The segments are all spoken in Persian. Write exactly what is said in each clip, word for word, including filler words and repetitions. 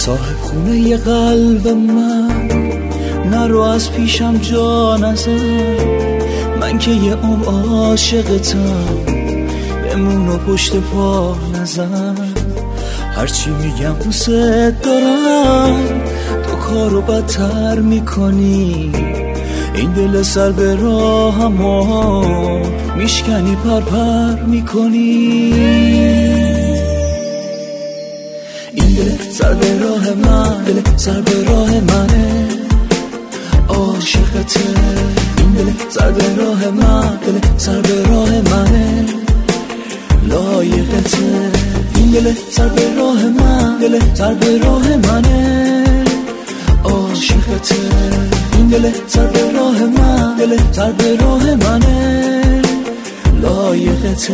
صاحب خونه ی قلب من، نرو از پیشم جا نزن، من که یه عمر عاشقتم، بمون و پشت پا نزن. هرچی میگم دوست دارم، تو کارو بدتر میکنی، این دل سر به راهمو میشکنی پر پر میکنی. این دل سر به راه من، دل سر به راه منه، عاشقته. این دل سر به راه من، دل سر به راه منه، لایقته. این دل سر به راه من، دل سر به راه منه، عاشقته. این دل سر به راه من، دل سر به راه منه، لایقته.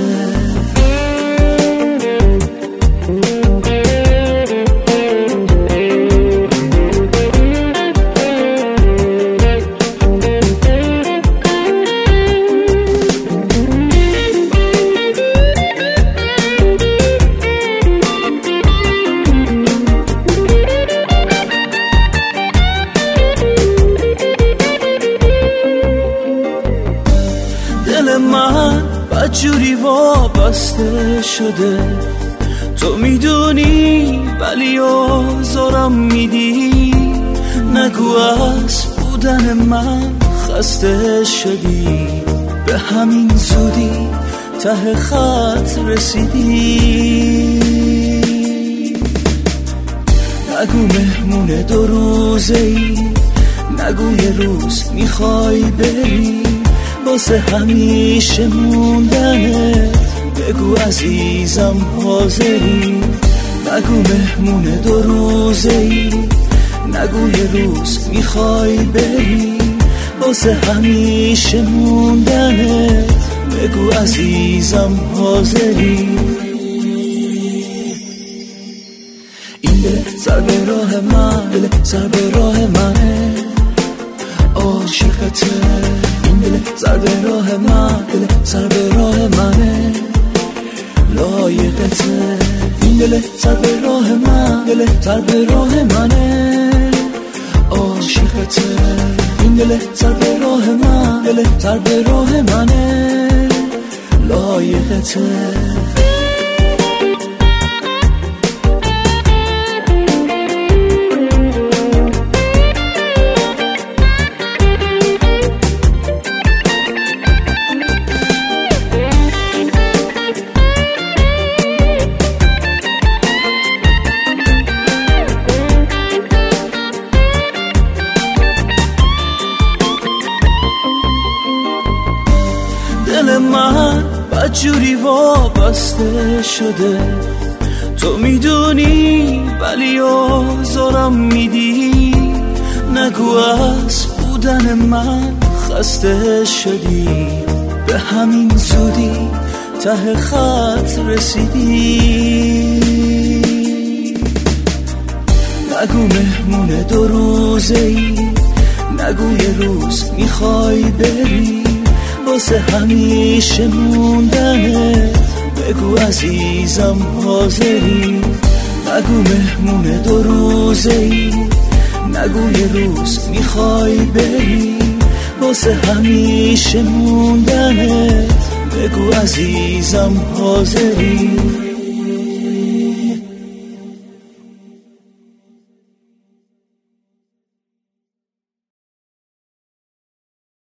دل من بدجوری وابسته شده، تو میدونی ولی آزارم میدی. نگو از بودن من خسته شدی، به همین زودی ته خط رسیدی. نگو مهمون دو روزه ای، نگو یه روز میخوای بری، واسه همیشه موندنت بگو عزیزم حاضری. نگو مهمون دو روزه ای، نگو یه روز میخوای بری، واسه همیشه موندنت بگو عزیزم حاضری. این دل سر به راه من، دل سر به راه منه، عاشقته. این دل سر به راه من، دل سر به راه منه، لایقته. این دل سر به راه من، دل سر به راه منه، عاشقته. این دل سر به راه من، دل سر به راه منه، لایقته. دل من بدجوری وابسته شده، تو میدونی ولی آزارم میدی. نگو از بودن من خسته شدی، به همین زودی ته خط رسیدی. نگو مهمون دو روزه ای، نگو یه روز میخوای بری، واسه همیشه موندنت بگو عزیزم حاضری. نگو مهمون دو روزه ای، نگو یه روز میخوای بری، واسه همیشه موندنت بگو عزیزم حاضری.